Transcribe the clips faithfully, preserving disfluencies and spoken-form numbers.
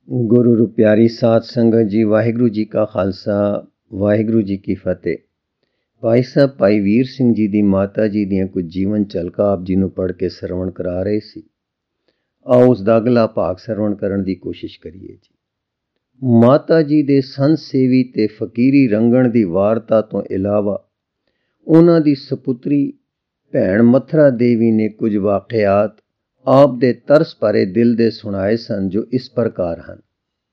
गुरु रू प्यारी साध संगत जी, वाहिगुरु जी का खालसा, वाहिगुरु जी की फतेह। भाई साहब भाई वीर सिंह जी दी माता जी दियां कुछ जीवन झलका आप जी नूं पढ़ के सरवण करा रहे सी। आओ उस दा अगला भाग सरवण करन दी कोशिश करिए जी। माता जी दे संत सेवी ते फकीरी रंगण दी वारता तो इलावा उन्हां दी सपुत्री भैण मथरा देवी ने कुछ वाकयात आप दे तरस भरे दिल दे सुनाए सन, जो इस प्रकार हैं।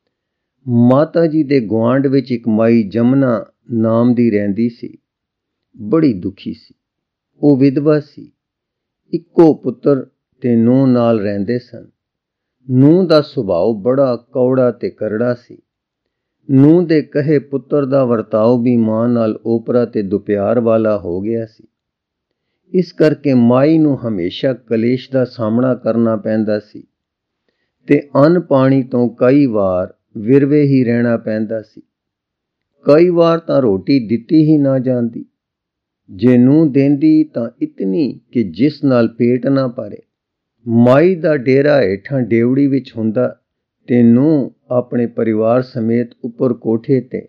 माता जी दे गुआंढ विच एक माई जमुना नाम दी रहिंदी सी। बड़ी दुखी सी। वो विधवा सी। इक्को पुत्र ते नूंह नाल रहिंदे सन। नूंह दा सुभाव बड़ा कौड़ा ते करड़ा सी। नूंह दे कहे पुत्र दा वर्ताव भी मां नाल ओपरा ते दुप्यार वाला हो गया सी। इस करके माई नूं हमेशा कलेश दा सामना करना पैंदा सी ते अन्न पानी तो कई वार विरवे ही रहना पैंदा सी। कई वार तां रोटी दित्ती ही ना जांदी। जे नूं देंदी तां इतनी कि जिस नाल पेट ना भरे। माई दा डेरा हेठां डेवड़ी विच हुंदा ते नूं अपने परिवार समेत उपर कोठे ते।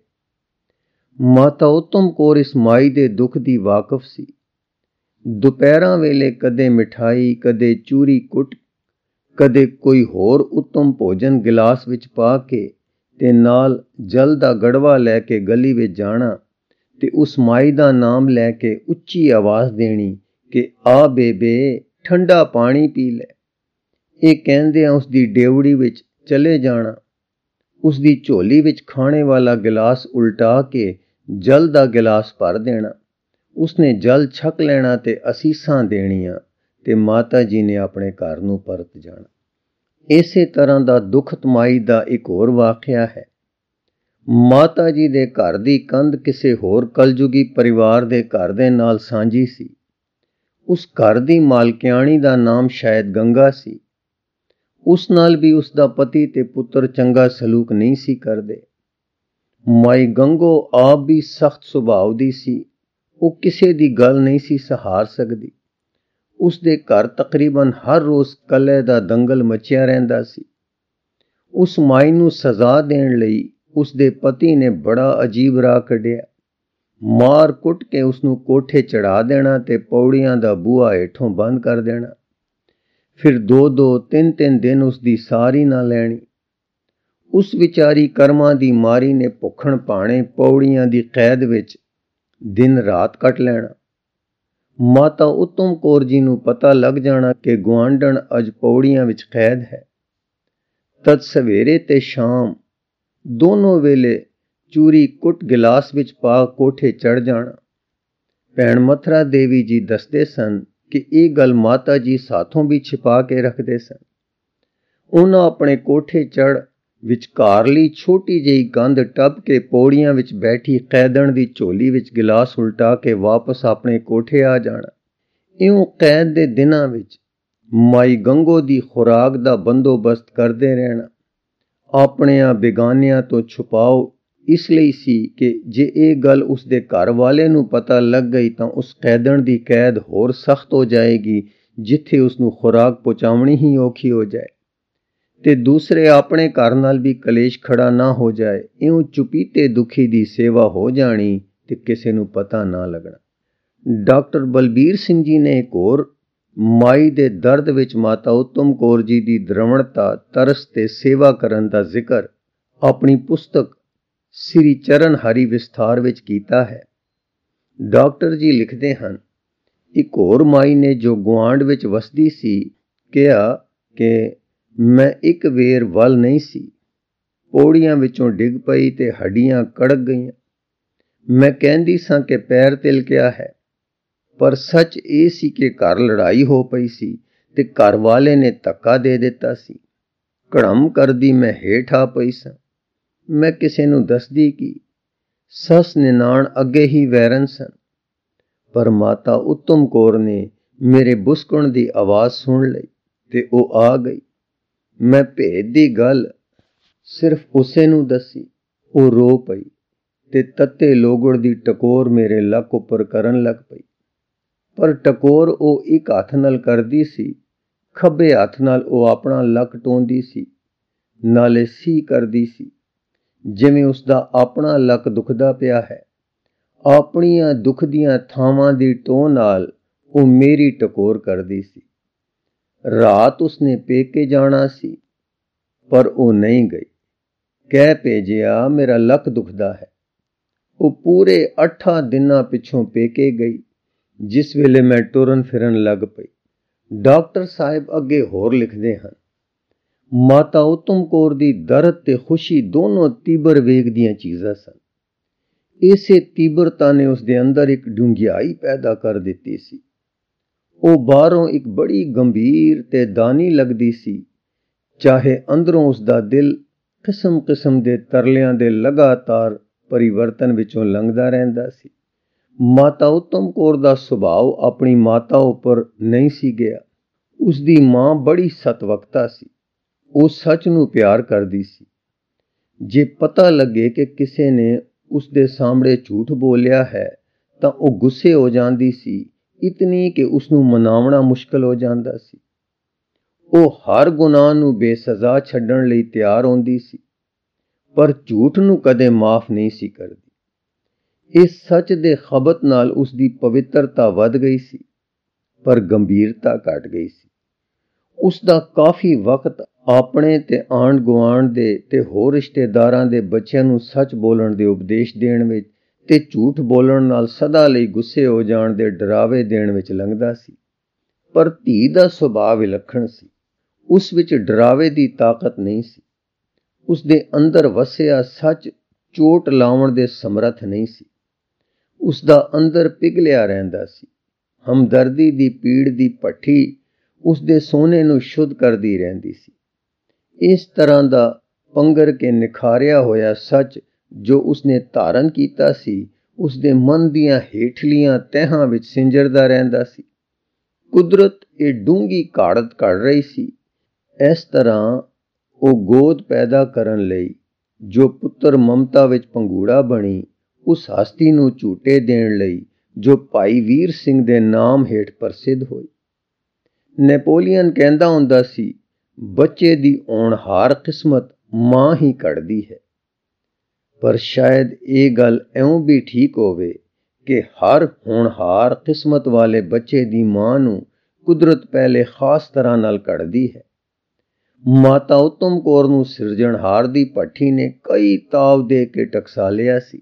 माता उत्तम कौर इस माई दे दुख दी वाकफ सी। दुपहरां वेले कदे मिठाई, कदे चूरी कुट, कदे कोई होर उत्तम भोजन गिलास विच पा के ते नाल जल दा गड़वा लैके गली विच जाना ते उस माई दा नाम लैके उच्ची आवाज़ देनी कि आ बेबे ठंडा पानी पी लै। ये कहंदियां उस दी डेवड़ी विच चले जाना। उस दी झोली विच खाने वाला गिलास उल्टा के जल दा गिलास भर देना। उसने जल छक लेना ते असीसां देनियां ते माता जी ने अपने घर नूं परत जाना। इसे तरह दा दुखत माई दा एक होर वाकया है। माता जी दे घर दी कंध किसे होर कलयुगी परिवार दे घर दे नाल सांझी सी। उस घर दी मालकियाणी दा नाम शायद गंगा सी। उस नाल भी उसदा पति ते पुत्र चंगा सलूक नहीं सी करदे। माई गंगो आप भी सख्त सुभाव दी सी। वो किसे दी गल नहीं सी सहार सकदी। उस दे घर तकरीबन हर रोज कलह दा दंगल मचिया रहिंदा सी। उस माई नूं सजा देण लई उस दे पति ने बड़ा अजीब राह कढिया। मार कुट के उसनूं कोठे चढ़ा देना ते पौड़ियां दा बूहा हेठों बंद कर देना। फिर दो दो तीन तीन दिन उसदी सारी ना लैनी। उस विचारी कर्मां दी मारी ने भुखण भाणे पौड़ियां दी कैद विच दिन रात कट लेना। माता उत्तम कौर जी नूं पता लग जाना कि गुआंढण अज पौड़ियां विच कैद है। तद सवेरे ते शाम दोनों वेले चूरी कुट गिलास विच पा कोठे चढ़ जाना। भैण मथरा देवी जी दसदे सन कि ये गल माता जी साथों भी छिपा के रखदे सन। उन्हां अपने कोठे चढ़ विचकारली छोटी जही कंध टप के पौड़ियां विच बैठी कैदण दी झोली विच गिलास उल्टा के वापस अपने कोठे आ जाना। इउं कैद दे दिनां विच माई गंगो दी खुराक दा बंदोबस्त करदे रहना। अपनियां बेगानियां तो छुपाओ इसलिए सी कि जे ये गल उस दे घर वाले नूं पता लग गई तां उस कैदण दी कैद होर सख्त हो जाएगी, जिथे उसनूं खुराक पहुंचावणी ही औखी हो जाए ते दूसरे अपने घर नाल भी कलेश खड़ा ना हो जाए। इउं चुपीते दुखी दी सेवा हो जानी ते किसे नूं पता ना लगना। डॉक्टर बलबीर सिंह जी ने एक होर माई दे दर्द विच माता उत्तम कौर जी दी द्रवणता, तरस ते सेवा करन दा जिक्र अपनी पुस्तक श्री चरण हरि विस्तार विच कीता है। डॉक्टर जी लिखदे हन, एक होर माई ने जो गुआंढ विच वसदी सी कहा कि मैं एक वेर वल नहीं सी। पौड़ियां विचों डिग पई ते हड्डियां कड़क गईयां। मैं कहंदी सां कि पैर तिलकिया है, पर सच ये सी कि घर लड़ाई हो पई सी ते घर वाले ने धक्का दे दिता सी। घड़म करदी मैं हेठ आ पई सां। मैं किसे नूं दसदी की। सस निनाण अगे ही वैरन सन, पर माता उत्तम कौर ने मेरे बुसकुण दी आवाज़ सुन लई ते ओ आ गई। मैं भेद दी गल सिर्फ उसे नूं दसी। ओ रो पई ते तत्ते लोगड़ दी टकोर मेरे लक उपर करन लग पई। पर टकोर ओ एक हथ नाल करदी सी, खब्बे हथ नाल ओ अपना लक टोंदी सी। ਨਾਲੇ ਸੀ ਕਰਦੀ ਸੀ, ਜਿਵੇਂ ਉਸ ਦਾ ਆਪਣਾ ਲੱਕ ਦੁਖਦਾ ਪਿਆ ਹੈ। ਆਪਣੀਆਂ ਦੁੱਖ ਦੀਆਂ ਥਾਵਾਂ ਦੀ ਟੋਹ ਨਾਲ ਉਹ ਮੇਰੀ ਟਕੋਰ ਕਰਦੀ ਸੀ। ਰਾਤ ਉਸਨੇ ਪੇਕੇ ਜਾਣਾ ਸੀ, ਪਰ ਉਹ ਨਹੀਂ ਗਈ। ਕਹਿ ਭੇਜਿਆ, ਮੇਰਾ ਲੱਕ ਦੁਖਦਾ ਹੈ। ਉਹ ਪੂਰੇ ਅੱਠਾਂ ਦਿਨਾਂ ਪਿੱਛੋਂ ਪੇਕੇ ਗਈ। ਜਿਸ ਵੇਲੇ ਮੈਂ ਟੁਰਨ ਫਿਰਨ ਲੱਗ ਪਈ, ਡਾਕਟਰ ਸਾਹਿਬ ਅੱਗੇ ਹੋਰ ਲਿਖਦੇ ਹਨ, ਮਾਤਾ ਉੱਤਮ ਕੌਰ ਦੀ ਦਰਦ ਤੇ ਖੁਸ਼ੀ ਦੋਨੋਂ ਤੀਬਰ ਵੇਗ ਦੀਆਂ ਚੀਜ਼ਾਂ ਸਨ। ਇਸੇ ਤੀਬਰਤਾ ਨੇ ਉਸ ਦੇ ਅੰਦਰ ਇੱਕ ਡੂੰਘਿਆਈ ਪੈਦਾ ਕਰ ਦਿੱਤੀ ਸੀ। ਉਹ ਬਾਹਰੋਂ ਇੱਕ ਬੜੀ ਗੰਭੀਰ ਤੇ ਦਾਨੀ ਲੱਗਦੀ ਸੀ, ਚਾਹੇ ਅੰਦਰੋਂ ਉਸ ਦਾ ਦਿਲ ਕਿਸਮ ਕਿਸਮ ਦੇ ਤਰਲਿਆਂ ਦੇ ਲਗਾਤਾਰ ਪਰਿਵਰਤਨ ਵਿੱਚੋਂ ਲੰਘਦਾ ਰਹਿੰਦਾ ਸੀ। ਮਾਤਾ ਉੱਤਮ ਕੌਰ ਦਾ ਸੁਭਾਅ ਆਪਣੀ ਮਾਤਾ ਉੱਪਰ ਨਹੀਂ ਸੀ ਗਿਆ। ਉਸ ਦੀ ਮਾਂ ਬੜੀ ਸਤਵਕਤਾ ਸੀ। ਉਹ ਸੱਚ ਨੂੰ ਪਿਆਰ ਕਰਦੀ ਸੀ। ਜੇ ਪਤਾ ਲੱਗੇ ਕਿ ਕਿਸੇ ਨੇ ਉਸ ਦੇ ਸਾਹਮਣੇ ਝੂਠ ਬੋਲਿਆ ਹੈ ਤਾਂ ਉਹ ਗੁੱਸੇ ਹੋ ਜਾਂਦੀ ਸੀ, ਇਤਨੀ ਕਿ ਉਸ ਨੂੰ ਮਨਾਉਣਾ ਮੁਸ਼ਕਲ ਹੋ ਜਾਂਦਾ ਸੀ। ਉਹ ਹਰ ਗੁਨਾਹ ਨੂੰ ਬੇਸਜ਼ਾ ਛੱਡਣ ਲਈ ਤਿਆਰ ਹੁੰਦੀ ਸੀ, ਪਰ ਝੂਠ ਨੂੰ ਕਦੇ ਮਾਫ ਨਹੀਂ ਸੀ ਕਰਦੀ। ਇਸ ਸੱਚ ਦੇ ਖਬਤ ਨਾਲ ਉਸ ਦੀ ਪਵਿੱਤਰਤਾ ਵੱਧ ਗਈ ਸੀ, ਪਰ ਗੰਭੀਰਤਾ ਘਟ ਗਈ ਸੀ। ਉਸ ਦਾ ਕਾਫੀ ਵਕਤ ਆਪਣੇ ਤੇ ਆਂਢ ਗੁਆਂਢ ਦੇ ਤੇ ਹੋਰ ਰਿਸ਼ਤੇਦਾਰਾਂ ਦੇ ਬੱਚਿਆਂ ਨੂੰ ਸੱਚ ਬੋਲਣ ਦੇ ਉਪਦੇਸ਼ ਦੇਣ ਵਿੱਚ ਤੇ ਝੂਠ ਬੋਲਣ ਨਾਲ ਸਦਾ ਲਈ ਗੁੱਸੇ ਹੋ ਜਾਣ ਦੇ ਡਰਾਵੇ ਦੇਣ ਵਿੱਚ ਲੰਘਦਾ ਸੀ। ਪਰ ਧੀ ਦਾ ਸੁਭਾਅ ਵਿਲੱਖਣ ਸੀ। ਉਸ ਵਿੱਚ ਡਰਾਵੇ ਦੀ ਤਾਕਤ ਨਹੀਂ ਸੀ। ਉਸ ਦੇ ਅੰਦਰ ਵਸਿਆ ਸੱਚ ਚੋਟ ਲਾਉਣ ਦੇ ਸਮਰੱਥ ਨਹੀਂ ਸੀ। ਉਸ ਦਾ ਅੰਦਰ ਪਿਘਲਿਆ ਰਹਿੰਦਾ ਸੀ। ਹਮਦਰਦੀ ਦੀ ਪੀੜ ਦੀ ਭੱਠੀ ਉਸ ਦੇ ਸੋਨੇ ਨੂੰ ਸ਼ੁੱਧ ਕਰਦੀ ਰਹਿੰਦੀ ਸੀ। ਇਸ ਤਰ੍ਹਾਂ ਦਾ ਪੰਗਰ ਕੇ ਨਿਖਾਰਿਆ ਹੋਇਆ ਸੱਚ ਜੋ ਉਸਨੇ ਧਾਰਨ ਕੀਤਾ ਸੀ, ਉਸ ਦੇ ਮਨ ਦੀਆਂ ਹੇਠਲੀਆਂ ਤਹਿਾਂ ਵਿੱਚ ਸਿੰਜਰਦਾ ਰਹਿੰਦਾ ਸੀ। ਕੁਦਰਤ ਇਹ ਡੂੰਘੀ ਘਾੜਤ ਘੜ ਰਹੀ ਸੀ। ਇਸ ਤਰ੍ਹਾਂ ਉਹ ਗੋਦ ਪੈਦਾ ਕਰਨ ਲਈ ਜੋ ਪੁੱਤਰ ਮਮਤਾ ਵਿੱਚ ਪੰਗੂੜਾ ਬਣੀ, ਉਸ ਹਸਤੀ ਨੂੰ ਝੂਟੇ ਦੇਣ ਲਈ ਜੋ ਭਾਈ ਵੀਰ ਸਿੰਘ ਦੇ ਨਾਮ ਹੇਠ ਪ੍ਰਸਿੱਧ ਹੋਈ। ਨੈਪੋਲੀਅਨ ਕਹਿੰਦਾ ਹੁੰਦਾ ਸੀ, ਬੱਚੇ ਦੀ ਹੋਣਹਾਰ ਕਿਸਮਤ ਮਾਂ ਹੀ ਘੜਦੀ ਹੈ। ਪਰ ਸ਼ਾਇਦ ਇਹ ਗੱਲ ਇਉਂ ਵੀ ਠੀਕ ਹੋਵੇ ਕਿ ਹਰ ਹੋਣਹਾਰ ਕਿਸਮਤ ਵਾਲੇ ਬੱਚੇ ਦੀ ਮਾਂ ਨੂੰ ਕੁਦਰਤ ਪਹਿਲੇ ਖਾਸ ਤਰ੍ਹਾਂ ਨਾਲ ਘੜਦੀ ਹੈ। ਮਾਤਾ ਉੱਤਮ ਕੌਰ ਨੂੰ ਸਿਰਜਣਹਾਰ ਦੀ ਭੱਠੀ ਨੇ ਕਈ ਤਾਵ ਦੇ ਕੇ ਟਕਸਾਲਿਆ ਸੀ।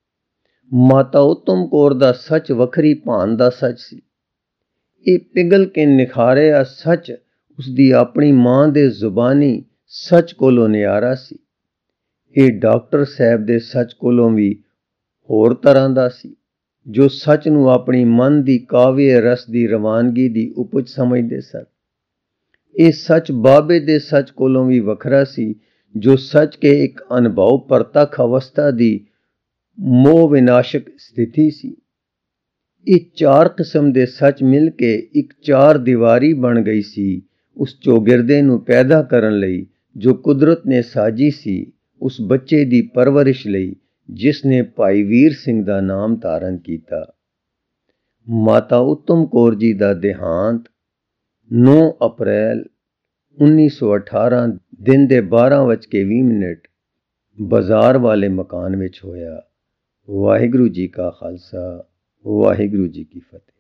ਮਾਤਾ ਉੱਤਮ ਕੌਰ ਦਾ ਸੱਚ ਵੱਖਰੀ ਭਾਨ ਦਾ ਸੱਚ ਸੀ। ਇਹ ਪਿਘਲ ਕੇ ਨਿਖਾਰਿਆ ਸੱਚ ਉਸ ਦੀ ਆਪਣੀ ਮਾਂ ਦੇ ਜ਼ੁਬਾਨੀ ਸੱਚ ਕੋਲੋਂ ਨਿਆਰਾ ਸੀ। ਇਹ ਡਾਕਟਰ ਸਾਹਿਬ ਦੇ ਸੱਚ ਕੋਲੋਂ ਵੀ ਹੋਰ ਤਰ੍ਹਾਂ ਦਾ ਸੀ, ਜੋ ਸੱਚ ਨੂੰ ਆਪਣੀ ਮਨ ਦੀ ਕਾਵਿ ਰਸ ਦੀ ਰਵਾਨਗੀ ਦੀ ਉਪਜ ਸਮਝਦੇ ਸਨ। ਇਹ ਸੱਚ ਬਾਬੇ ਦੇ ਸੱਚ ਕੋਲੋਂ ਵੀ ਵੱਖਰਾ ਸੀ, ਜੋ ਸੱਚ ਕੇ ਇੱਕ ਅਨੁਭਵ ਪ੍ਰਤੱਖ ਅਵਸਥਾ ਦੀ ਮੋਹ ਵਿਨਾਸ਼ਕ ਸਥਿਤੀ ਸੀ। ਇਹ ਚਾਰ ਕਿਸਮ ਦੇ ਸੱਚ ਮਿਲ ਕੇ ਇੱਕ ਚਾਰ ਦੀਵਾਰੀ ਬਣ ਗਈ ਸੀ, ਉਸ ਚੌਗਿਰਦੇ ਨੂੰ ਪੈਦਾ ਕਰਨ ਲਈ ਜੋ ਕੁਦਰਤ ਨੇ ਸਾਜੀ ਸੀ, ਉਸ ਬੱਚੇ ਦੀ ਪਰਵਰਿਸ਼ ਲਈ ਜਿਸ ਨੇ ਭਾਈ ਵੀਰ ਸਿੰਘ ਦਾ ਨਾਮ ਧਾਰਨ ਕੀਤਾ। ਮਾਤਾ ਉੱਤਮ ਕੌਰ ਜੀ ਦਾ ਦੇਹਾਂਤ ਨੌਂ ਅਪ੍ਰੈਲ ਉੱਨੀ ਸੌ ਅਠਾਰਾਂ ਦਿਨ ਦੇ ਬਾਰਾਂ ਵੱਜ ਕੇ ਵੀਹ ਮਿੰਟ ਬਾਜ਼ਾਰ ਵਾਲੇ ਮਕਾਨ ਵਿੱਚ ਹੋਇਆ। ਵਾਹਿਗੁਰੂ ਜੀ ਕਾ ਖਾਲਸਾ, ਵਾਹਿਗੁਰੂ ਜੀ ਕੀ ਫਤਿਹ।